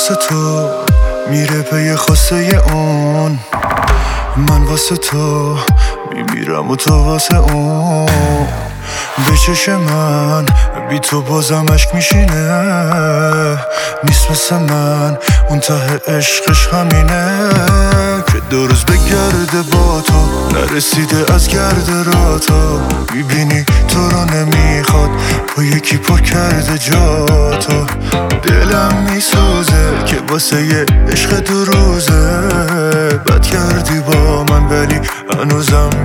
واسه تو میره پی خواسته اون، من واسه تو میمیرم و تو واسه اون. به چش من بی تو بازم عشق میشینه، نیست مثل من اون ته عشقش همینه که دو روز بگرده با تو نرسیده از گرد را تا میبینی تو رو نمیخواد با یکی پر کرده جا تو. دلم میسوزه که واسه یه عشق دو روزه بد کردی با من ولی هنوزم